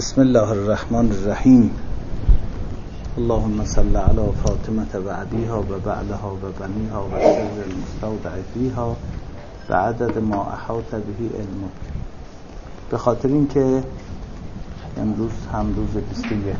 بسم الله الرحمن الرحیم. اللهم صل علی فاطمة و ابیها و بعلها و بنیها و سر المستودع فیها و عدد ما احاط به علمک. به خاطر اینکه امروز هم روز 21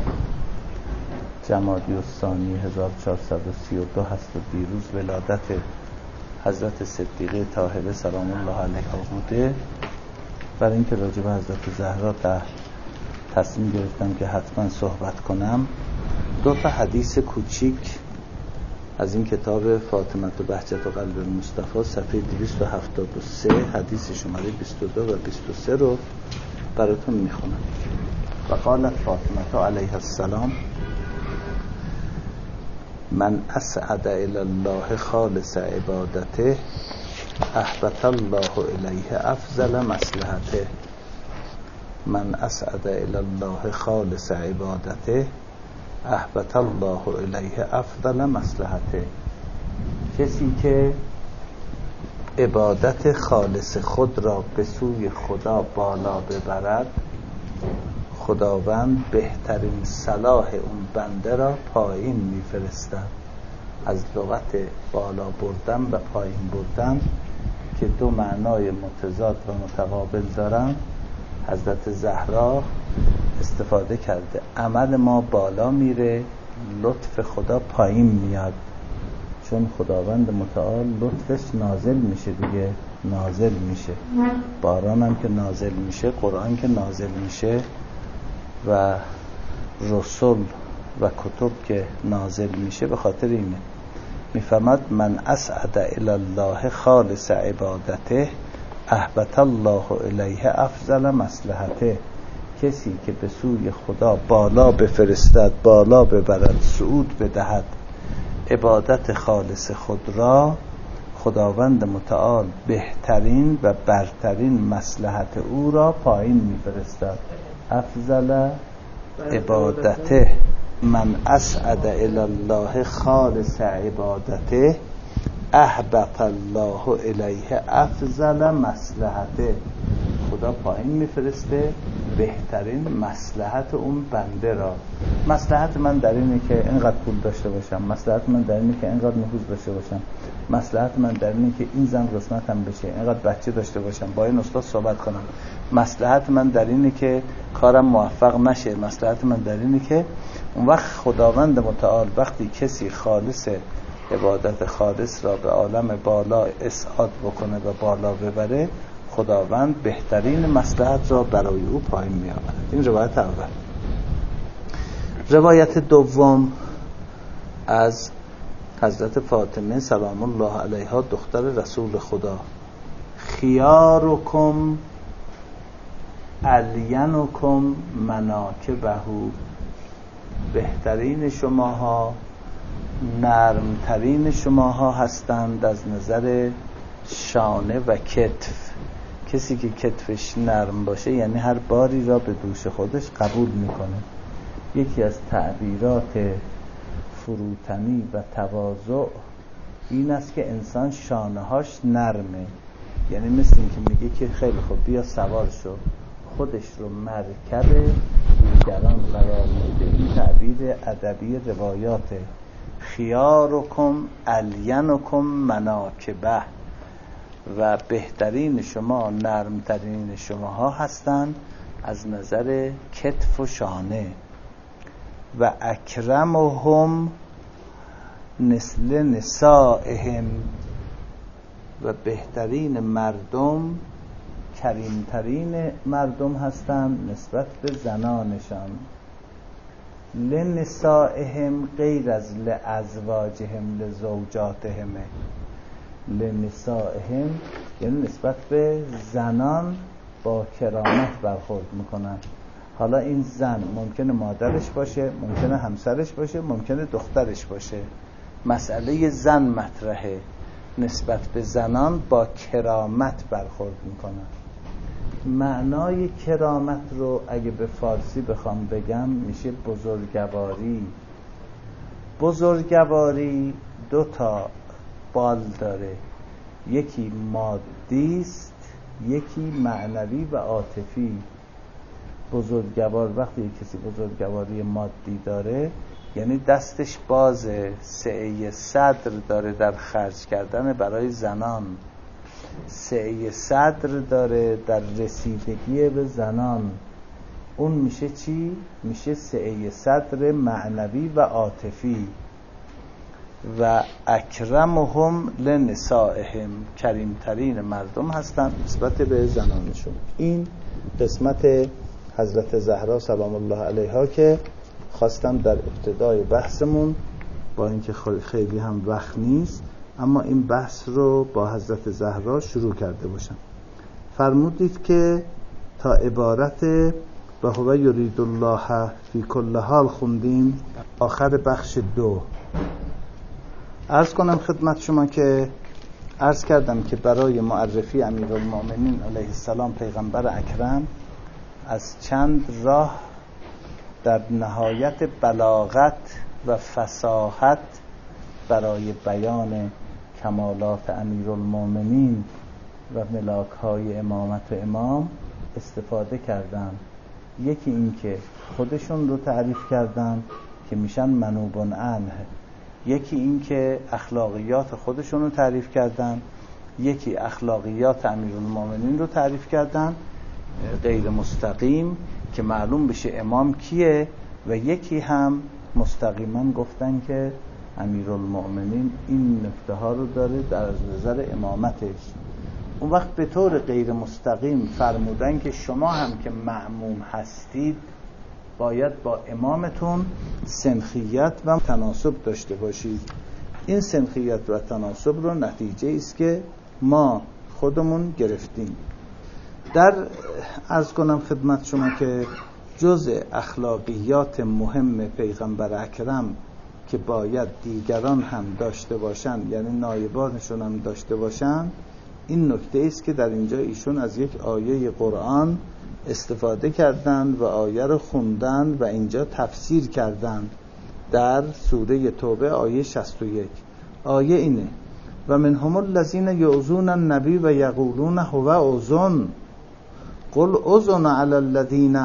جمادی الثانی 1432 هست و دیروز ولادت حضرت صدیقه طاهره سلام الله علیها بوده، برای اینکه راجع به حضرت زهرا تصمیم گرفتم که حتما صحبت کنم. دو تا حدیث کوچیک از این کتاب فاطمه بهجت و قلب المصطفی صفحه 273 حدیث شماره 22 و 23 رو براتون میخونم. و قالت فاطمه علیها السلام: من اسعد الی الله خالص عبادته احبط الله الیه افضل مصلحته. من اسعد الی الله خالص عبادته احبط الله الیه افضل مصلحته. کسی که عبادت خالص خود را به سوی خدا بالا ببرد، خداوند بهترین صلاح اون بنده را پایین میفرستد. از لغت بالا بردن و پایین بردن که دو معنای متضاد و متقابل دارن، حضرت زهرا استفاده کرده. عمل ما بالا میره، لطف خدا پایین میاد، چون خداوند متعال لطفش نازل میشه دیگه، نازل میشه. باران هم که نازل میشه، قرآن که نازل میشه و رسول و کتب که نازل میشه، به خاطر اینه. میفهمد من اسعد الی الله خالص عبادته احبط الله الیه افضل مصلحته. کسی که به سوی خدا بالا بفرستد، بالا ببرد، صعود بدهد عبادت خالص خود را، خداوند متعال بهترین و برترین مصلحت او را پایین میفرستد. افضل عبادته. من اسعد الی الله خالص عبادته احبط الله الیه افضل مصلحته. خدا پایین میفرسته بهترین مصلحت اون بنده را. مصلحت من در اینه که اینقدر پول داشته باشم، مصلحت من در اینه که اینقدر نفوذ داشته باشم، مصلحت من در اینه که این زن قسمتم بشه، اینقدر بچه داشته باشم، با این استاد صحبت کنم، مصلحت من در اینه که کارم موفق نشه، مصلحت من در اینه که اون وقت خداوند متعال وقتی کسی خالص عبادت خالص را به عالم بالا اسعاد بکنه و بالا ببره، خداوند بهترین مصلحت را برای او پایین می آورد. این روایت اول. روایت دوم از حضرت فاطمه سلام الله علیها دختر رسول خدا: خیارکم الینکم مناکبه. بهترین شماها، نرمترین شماها هستند از نظر شانه و کتف. کسی که کتفش نرم باشه یعنی هر باری را به دوش خودش قبول میکنه. یکی از تعبیرات فروتنی و تواضع این است که انسان شانه‌هاش نرمه، یعنی مثل این که میگه که خیلی خوب بیا سوار شو، خودش رو مرکب دیگران قرار میده. این تعبیر ادبی روایاته. خیارکم الینکم مناکبه. و بهترین شما، نرمترین شماها هستند از نظر کتف و شانه. و اکرمهم مثل نسائهم. و بهترین مردم، کریمترین مردم هستند نسبت به زنانشان. لنسائهم غیر از لازواجهم لزوجاتهم. لنسائهم یعنی نسبت به زنان با کرامت برخورد میکنن. حالا این زن ممکنه مادرش باشه، ممکنه همسرش باشه، ممکنه دخترش باشه. مسئله زن مطرحه. نسبت به زنان با کرامت برخورد میکنن. معنای کرامت رو اگه به فارسی بخوام بگم میشه بزرگواری. بزرگواری دو تا بال داره، یکی مادی است، یکی معنوی و عاطفی. بزرگوار وقتی کسی بزرگواری مادی داره یعنی دستش بازه، سعی صدر داره در خرج کردن برای زنان، سعی صدر داره در رسیدگی به زنان. اون میشه چی؟ میشه سعی صدر معنوی و عاطفی. و اکرمهم لنسائهم، کریمترین مردم هستن نسبت به زنانشون. این قسمت حضرت زهرا سلام الله علیها که خواستم در ابتدای بحثمون، با اینکه خیلی هم وقت نیست، اما این بحث رو با حضرت زهرا شروع کرده باشم. فرمودید که تا عبارت و هو یرید الله فی کل حال خوندیم، آخر بخش 2. عرض کنم خدمت شما که عرض کردم که برای معرفی امیرالمؤمنین علیه السلام پیغمبر اکرم از چند راه در نهایت بلاغت و فصاحت برای بیان کمالات امیرالمؤمنین و ملاک‌های امامت و امام استفاده کردن. یکی این که خودشون رو تعریف کردن که میشن منوب عنه، یکی این که اخلاقیات خودشون رو تعریف کردن، یکی اخلاقیات امیرالمؤمنین رو تعریف کردن غیر مستقیم که معلوم بشه امام کیه، و یکی هم مستقیما گفتن که امیرالمؤمنین این نکته ها رو داره در نظر امامتش. اون وقت به طور غیر مستقیم فرمودن که شما هم که مأموم هستید باید با امامتون سنخیت و تناسب داشته باشید. این سنخیت و تناسب رو نتیجه است که ما خودمون گرفتیم. در عرض کنم خدمت شما که جزء اخلاقیات مهم پیغمبر اکرم که باید دیگران هم داشته باشن، یعنی نایبانشون هم داشته باشن، این نکته است که در اینجا ایشون از یک آیه قرآن استفاده کردن و آیه رو خوندن و اینجا تفسیر کردن. در سوره توبه آیه 61 آیه اینه: و منهم الذین یؤذون النبی و یقولون هو اذن قل اذن علی الذین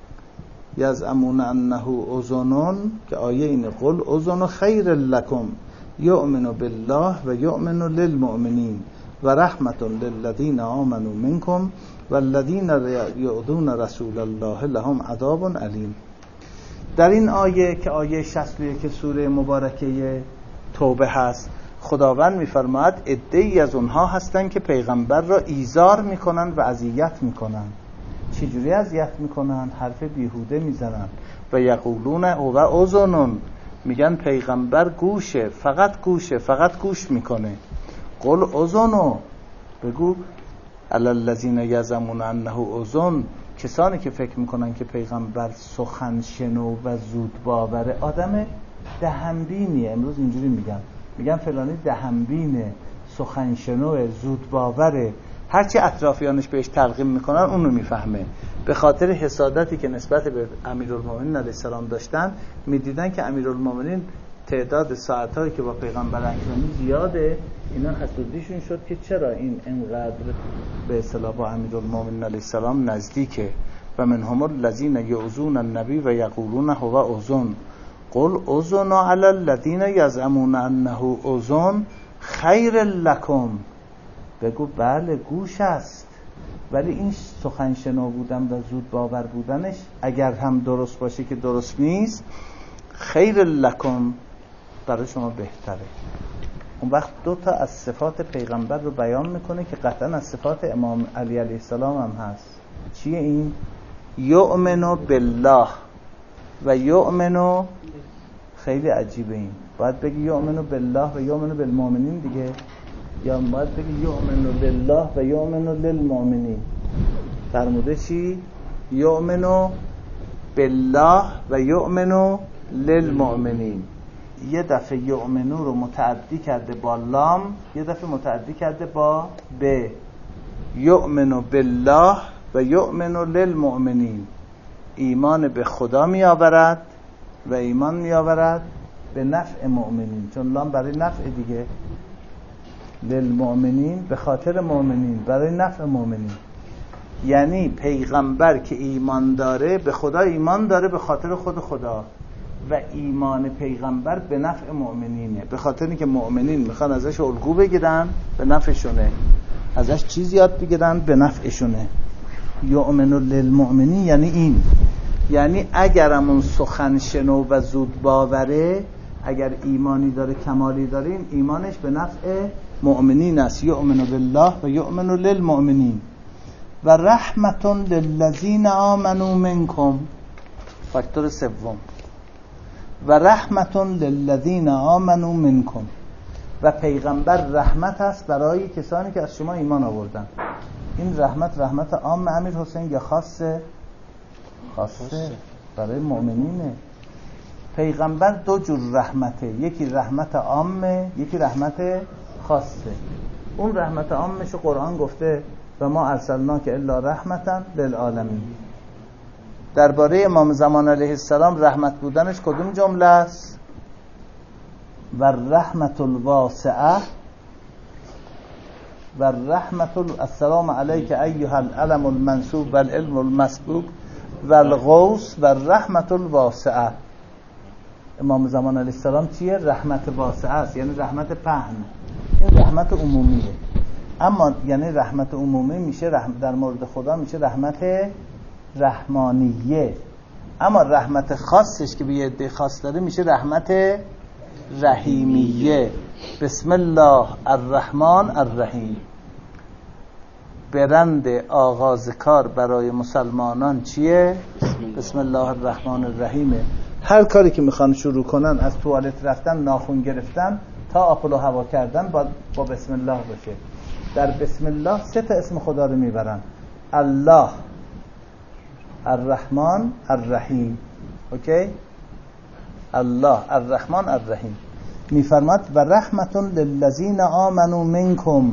یزعمون انه اذن، که آیه اینه: قل اذن خیر لکم یؤمن بالله و یؤمن للمؤمنین و رحمت للذین آمنوا منکم والذین یؤذون رسول الله لهم عذاب علیم. در این آیه که آیه 61 سوره مبارکه توبه هست، خداوند می‌فرماید عده‌ای از اونها هستن که پیغمبر را ایذار میکنن و اذیت میکنن. چجوری اذیت میکنن؟ حرف بیهوده میزنن. و یقولون هو اذن، میگن پیغمبر گوشه، فقط گوشه، فقط گوش میکنه. قل اذن، بگو علی الذین یزعمون انه اذن، کسانی که فکر میکنن که پیغمبر سخن شنو و زود باوره، آدم دهنبینیه. امروز اینجوری میگن فلانی دهنبینه، سخن شنو، زود باوره، هرچی اطرافیانش بهش تلقین میکنن اونو میفهمه. به خاطر حسادتی که نسبت به امیرالمؤمنین علیه السلام داشتن، میدیدن که امیرالمؤمنین تعداد ساعتایی که با پیغمبر اکرمی زیاده، اینا حسودیشون شد که چرا این انقدر به اصطلاح با امیرالمؤمنین علیه السلام نزدیکه. و منهم الذین یؤذون النبی و یقولون هو اذن قل اذن علی الذین یزعمون انه اذن خیر لکم، بگو بله گوش است، ولی این سخن شنو بودن و زود باور بودنش اگر هم درست باشه که درست نیست، خیر لکم، برای شما بهتره. اون وقت 2 تا از صفات پیغمبر رو بیان میکنه که قطعا از صفات امام علی علیه السلام هم هست. چیه این؟ یؤمن بالله و یؤمن، خیلی عجیبه این، باید بگی یؤمن بالله و یؤمن بالمؤمنین دیگه، یا باید بگی یؤمن بالله و یؤمن للمؤمنین. فرموده چی؟ یؤمن بالله و یؤمن للمؤمنین. یه دفعه یؤمنو رو متعدی کرده با لام، یه دفعه متعدی کرده با ب. یؤمن بالله و یؤمن للمؤمنین، ایمان به خدا می آورد و ایمان می آورد به نفع مؤمنین، چون لام برای نفع دیگه، للمؤمنین به خاطر مؤمنین، برای نفع مؤمنین. یعنی پیغمبر که ایمان داره به خدا ایمان داره به خاطر خود خدا و ایمان پیغمبر به نفع مؤمنینه، به خاطر اینکه مؤمنین میخوان ازش الگو بگیرن به نفعشونه، ازش چیز یاد بگیرن به نفعشونه. یؤمن للمؤمنین یعنی این، یعنی اگرمون سخن شنو و زود باوره، اگر ایمانی داره کمالی داره، این ایمانش به نفع مؤمنین است. یؤمن بالله و یؤمن للمؤمنین و رحمت للذین آمنوا منکم. فاکتور سوم و رحمت للذین آمنوا منکم، و پیغمبر رحمت است برای کسانی که از شما ایمان آوردن. این رحمت عام امیر حسین یا خاصه برای مؤمنینه. پیغمبر دو جور رحمته، یکی رحمت عامه، یکی رحمت خاصه. اون رحمت عامش قرآن گفته و ما ارسلناک الا رحمتا للعالمین. درباره امام زمان علیه السلام رحمت بودنش کدوم جمله است؟ و رحمت الواسعه و رحمت السلام علیک ایها العلم المنصوب و العلم المسبوق و الغوث و رحمت الواسعه. امام زمان علیه السلام چیه؟ رحمت واسعه است، یعنی رحمت پهن. این رحمت عمومیه، اما یعنی رحمت عمومی میشه در مورد خدا میشه رحمت رحمانیه، اما رحمت خاصش که به یه عده خاص داره میشه رحمت رحیمیه. بسم الله الرحمن الرحیم. برند آغاز کار برای مسلمانان چیه؟ بسم الله الرحمن الرحیمه. هر کاری که میخوان شروع کنن، از توالت رفتن، ناخن گرفتن تا آپل و هوا کردن، با بسم الله باشه. در بسم الله 3 تا اسم خدا رو میبرن: الله، الرحمن، الرحیم. اوکی؟ الله، الرحمن، الرحیم. میفرماد و رحمت للذین آمنوا منکم،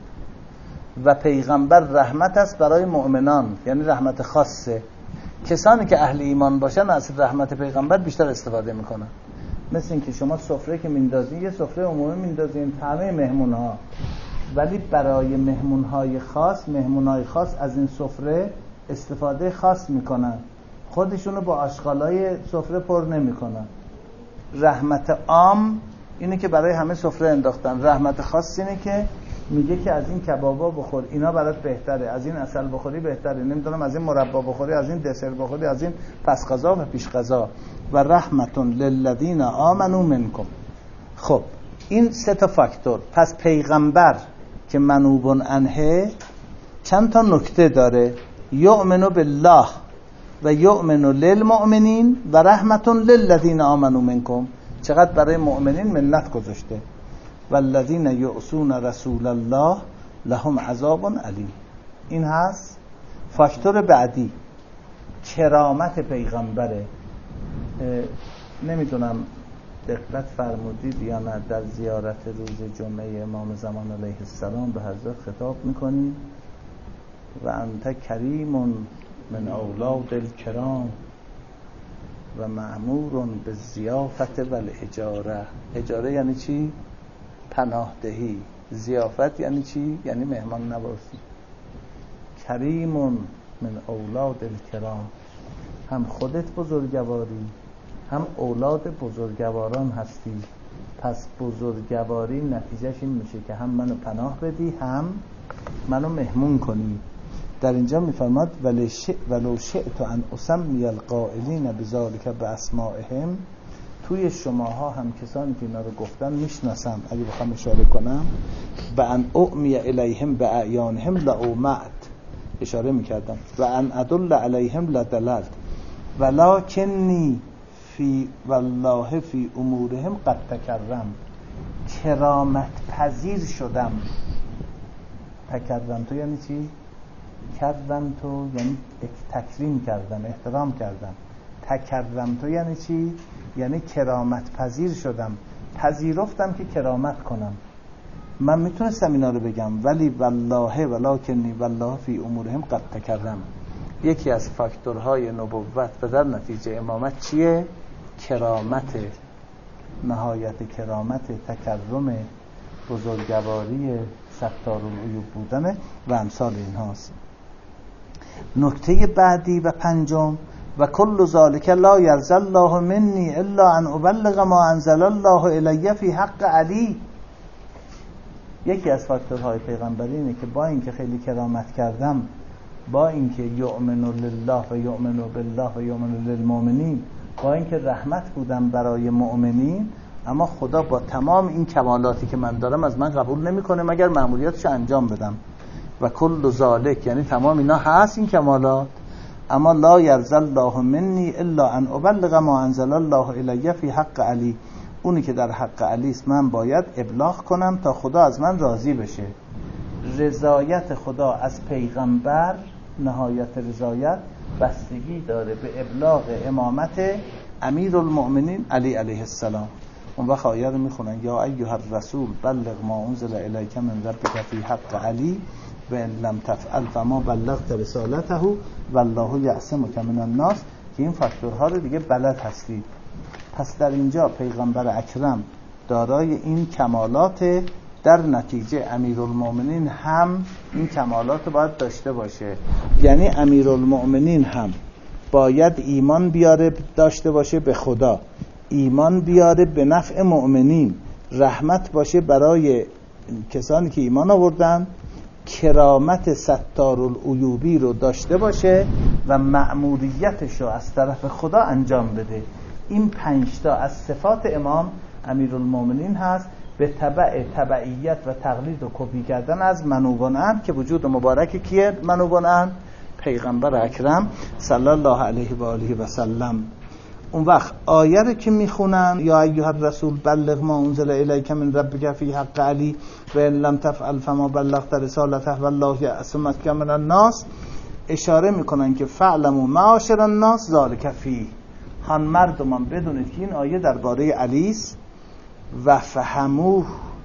و پیغمبر رحمت است برای مؤمنان، یعنی رحمت خاصه. کسانی که اهل ایمان باشن از رحمت پیغمبر بیشتر استفاده میکنن. مثل این که شما سفره که میندازین یه سفره عمومی میندازین همه مهمون ها، ولی برای مهمونهای خاص از این سفره استفاده خاص میکنن، خودشونو با آشغالای سفره پر نمیکنن. رحمت عام اینه که برای همه سفره انداختن. رحمت خاص اینه که میگه که از این کبابا بخور، اینا برات بهتره، از این عسل بخوری بهتره، نمیدونم از این مربا بخوری، از این دسر بخوری، از این پس غذا و پیش غذا. و رحمت للذین آمنوا منکم. خب این 3 تا فاکتور. پس پیغمبر که منوب عنه چند تا نکته داره: یؤمن بالله و یؤمن للمؤمنین و رحمت للذین آمنوا منکم. چقدر برای مؤمنین منت گذاشته. والذین یعصون رسول الله لهم عذاب علیم. این هست. فاکتور بعدی کرامت پیغمبره. نمیدونم دقت فرمودید یا نه، در زیارت روز جمعه امام زمان علیه السلام به حضرت خطاب میکنیم و انت کریم من اولاد الکرام و مأمور به ضیافت و الاجاره. اجاره یعنی چی؟ پناهدهی. ضیافت یعنی چی؟ یعنی مهمان نوازی. کریم من اولاد الکرام، هم خودت بزرگواری هم اولاد بزرگواران هستی. پس بزرگواری نتیجهش این میشه که هم منو پناه بدی هم منو مهمون کنی. در اینجا میفرماد ولو شئت ان اسمی القائلین بذلک باسمائهم. توی شماها هم کسانی که اینا رو گفتن میشناسم، اگه بخوام اشاره کنم، به ان اعمی الیهم به اعیانهم لاومعت، اشاره میکردم، و ان ادل علیهم لدللت ولکنی فی والله فی امورهم قد تکرم. کرامت پذیر شدم. تکرم تو یعنی چی؟ کرم تو یعنی تکریم کردم، احترام کردم. تکرم تو یعنی چی؟ یعنی کرامت پذیر شدم، پذیرفتم که کرامت کنم. من میتونستم اینا رو بگم، ولی والله ولکنی والله فی امورهم قد تکرم. یکی از فاکتورهای نبوت و در نتیجه امامت چیه؟ کرامت، نهایت کرامت، تکرم، بزرگواری، ستارالعیوب بودن و امثال این هاست. نکته بعدی و پنجم و کل ذالک لا یرضی الله منی الا ان ابلغ ما انزل الله الی فی حق علی. یکی از فاکتورهای پیغمبری اینه که با اینکه خیلی کرامت کردم، با اینکه یؤمن لله و یؤمن بالله و یؤمن للمؤمنین، با اینکه رحمت بودم برای مؤمنین، اما خدا با تمام این کمالاتی که من دارم از من قبول نمیکنه مگر مأموریتش انجام بدم. و کل ذالک یعنی تمام اینا هست این کمالات، اما لا یرضی الله منی الا ان ابلغ ما انزل الله الی فی حق علی. اونی که در حق علی است من باید ابلاغ کنم تا خدا از من راضی بشه. رضایت خدا از پیغمبر، نهایت رضایت، بستگی داره به ابلاغ امامت امیرالمؤمنین علی علیه السلام. اون وقت آیه رو میخونن یا ایها الرسول بلغ ما انزل الیک من ربک فی حق علی و ان لم تفعل فما بلغت رسالته والله یعصمک من الناس، که این فاکتورها رو دیگه بلد هستید. پس در اینجا پیغمبر اکرم دارای این کمالات، در نتیجه امیرالمؤمنین هم این کمالات رو باید داشته باشه. یعنی امیرالمؤمنین هم باید ایمان بیاره داشته باشه به خدا، ایمان بیاره به نفع مؤمنین، رحمت باشه برای کسانی که ایمان آوردن، کرامت ستارالعیوبی رو داشته باشه و مأموریتش رو از طرف خدا انجام بده. این 5 تا از صفات امام امیرالمؤمنین هست، به تبع تبعیت و تقلید و کپی کردن از منوبان امر، که وجود مبارک کیه؟ منوبان امر پیغمبر اکرم صلی الله علیه و آله و سلم. اون وقت آیه رو که میخونن یا ایها الرسول بلغ ما انزل الیک من ربک فی حق علی و ان لم تفعل فما بلغت رسالته والله یعصمک من الناس، اشاره میکنن که فعلموا معاشر الناس ذلک فیه. هان مردمان بدونید که این آیه درباره علی است. و فهموه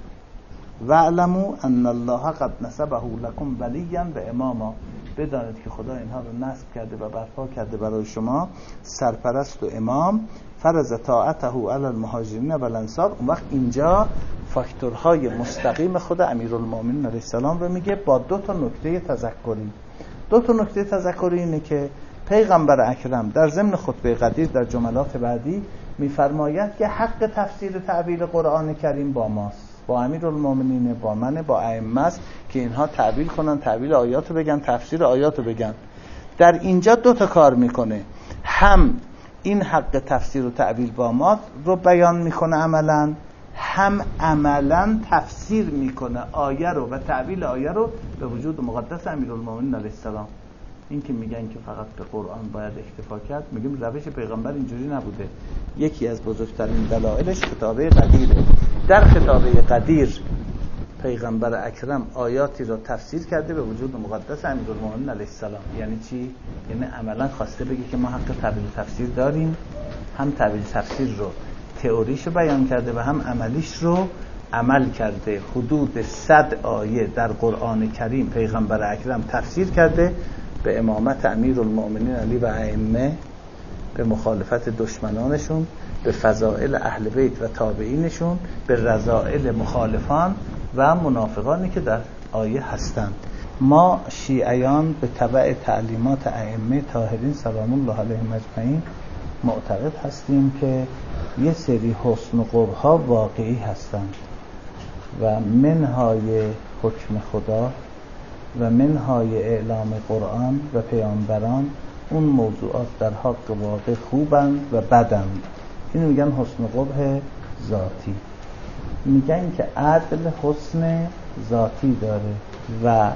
و علموا ان الله قد نسبه لكم ولیا و اماما. بدانید که خدا اینها رو نصب کرده و برپا کرده برای شما سرپرست و امام. فرض طاعته علی المهاجرین و الانصار. اون وقت اینجا فاکتورهای مستقیم خود امیرالمؤمنین علیه السلام رو میگه با 2 تا نکته تذکری. 2 تا نکته تذکری اینه که پیغمبر اکرم در ضمن خطبه قدیر در جملات بعدی میفرماید که حق تفسیر تعبیر قرآن کریم با ماست، با امیرالمؤمنین، با من، با ائمه است که اینها تعبیر کنن، تعبیر آیات رو بگن، تفسیر آیات رو بگن. در اینجا 2 تا کار میکنه، هم این حق تفسیر و تعبیر با ما رو بیان میکنه عملا، هم عملا تفسیر میکنه آیه رو و تعبیر آیه رو به وجود مقدس امیرالمؤمنین علیه السلام. این که میگن که فقط به قرآن باید اکتفا کرد، میگیم روش پیغمبر اینجوری نبوده. یکی از بزرگترین دلایلش خطابه قدیره. در خطابه قدیر پیغمبر اکرم آیاتی رو تفسیر کرده به وجود مقدس امیرالمؤمنین علیه السلام. یعنی چی؟ یعنی عملا خواسته بگه که ما حق تعبیر تفسیر داریم، هم تعبیر تفسیر رو تئوریش رو بیان کرده و هم عملیش رو عمل کرده. حدود 100 آیه در قرآن کریم پیغمبر اکرم تفسیر کرده به امامت امیرالمؤمنین علی و ائمه، به مخالفت دشمنانشون، به فضائل اهل بیت و تابعینشون، به رذائل مخالفان و منافقانی که در آیه هستند. ما شیعیان به تبع تعلیمات ائمه طاهرین سلام الله علیهم اجمعین معتقد هستیم که یه سری حسن و قبح‌ها واقعی هستند و منهای حکم خدا و منهای اعلام قرآن و پیامبران اون موضوعات در حق واقع خوبند و بدند. اینو میگن حسن و قبح ذاتی. میگن که عدل حسن ذاتی داره و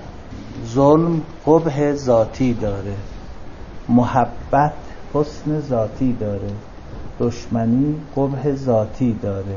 ظلم قبح ذاتی داره، محبت حسن ذاتی داره، دشمنی قبح ذاتی داره،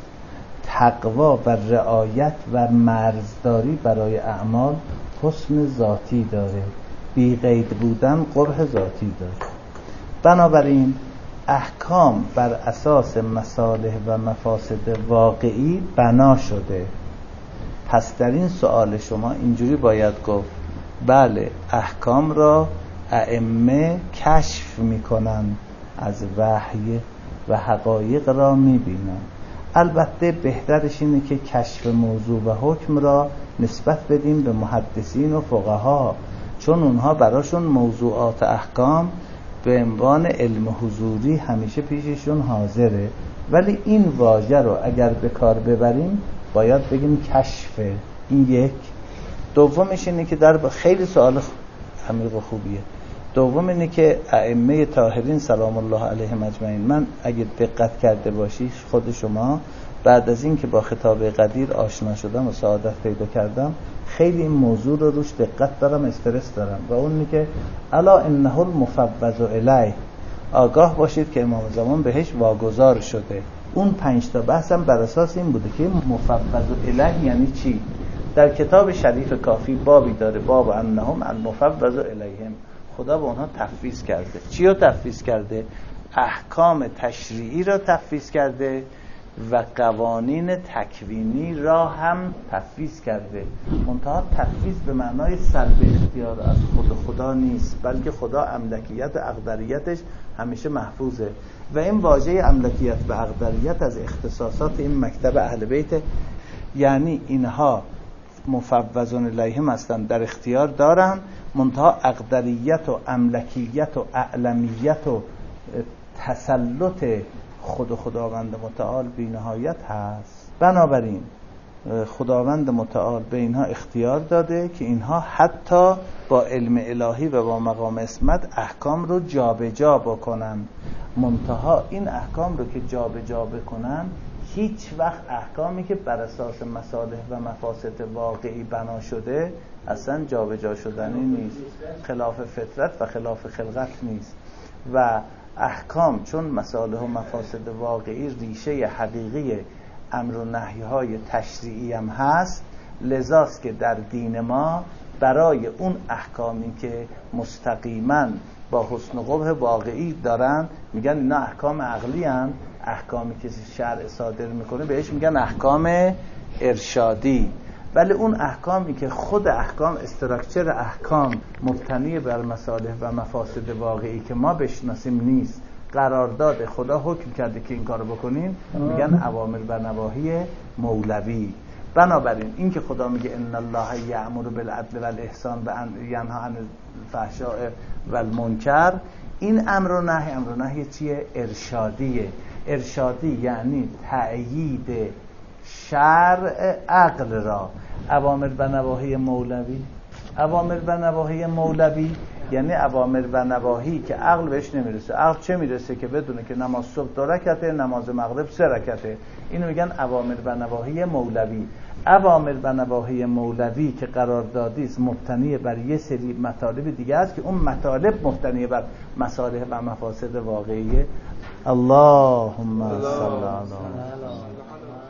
تقوا و رعایت و مرزداری برای اعمال حسن ذاتی داره، بی قید بودن قبح ذاتی داره. بنابراین احکام بر اساس مصالح و مفاسد واقعی بنا شده. پس در این سوال شما اینجوری باید گفت بله احکام را ائمه کشف میکنن، از وحی و حقایق را میبینن. البته بهترش اینه که کشف موضوع و حکم را نسبت بدیم به محدثین و فقها، چون اونها براشون موضوعات احکام به عنوان علم حضوری همیشه پیششون حاضره، ولی این واژه رو اگر به کار ببریم باید بگیم کشفه. این یک. دومش اینه که در خیلی سوال عمیق و خوبیه. دوم اینه که ائمه طاهرین سلام الله علیهم اجمعین، من اگه دقت کرده باشی خود شما بعد از این که با خطاب قدیر آشنا شدم و سعادت پیدا کردم، خیلی این موضوع رو روش دقت دارم، استرس دارم، و اون اینه که الا انه المفوض الیه، آگاه باشید که امام زمان بهش واگذار شده. اون 5 تا بحثم بر اساس این بوده که مفوض الیه یعنی چی. در کتاب شریف کافی بابی داره، باب انهم المفوض الیهم، خدا به اونها تفویض کرده. چی رو تفویض کرده؟ احکام تشریعی را تفویض کرده و قوانین تکوینی را هم تفویض کرده. منتها تفویض به معنای سلب اختیار از خود خدا نیست، بلکه خدا املکیت و اقدریتش همیشه محفوظه و این واژه املکیت و اقدریت از اختصاصات این مکتب اهل بیت، یعنی اینها مفوضون الیهم هستند، در اختیار دارن، منتها اقدریت و املکیت و اعلمیت و تسلط خداوند متعال بی نهایت هست. بنابراین خداوند متعال به اینها اختیار داده که اینها حتی با علم الهی و با مقام اسمت احکام رو جابجا بکنن. منتها این احکام رو که جابجا بکنن هیچ وقت احکامی که بر اساس مصالح و مفاسد واقعی بنا شده اصلا جابجا شدنی نیست، خلاف فطرت و خلاف خلقت نیست. و احکام چون مصالح و مفاسد واقعی ریشه حقیقی امر و نهی‌های تشریعی هم هست، لذاست که در دین ما برای اون احکامی که مستقیما با حسن و قبح واقعی دارن میگن اینا احکام عقلی هستند. احکامی که شرع صادر میکنه بهش میگن احکام ارشادی. ولی اون احکامی که خود احکام استراکچر احکام مبتنی بر مصالح و مفاسد واقعی که ما بشناسیم نیست، قرارداد خدا حکم کرده که این کارو بکنین، میگن اوامر و نواهی مولوی. بنابراین این که خدا میگه ان الله یأمر بالعدل والاحسان و ینها عن الفحشاء والمنکر، این امر و نهی چیه؟ ارشادیه. ارشادی یعنی تأیید شرع عقل را. اوامر و نواهی مولوی، اوامر و نواهی مولوی یعنی اوامر و نواهی که عقل بهش نمیرسه. عقل چه میرسه؟ که بدونه که نماز صبح 2 رکعته، نماز مغرب 3 رکعته. اینو میگن اوامر و نواهی مولوی. اوامر و نواهی مولوی که قراردادی است مبتنی بر یه سری مطالب دیگه است که اون مطالب مبتنی بر مصالح و مفاسد واقعیه. اللهم صل علی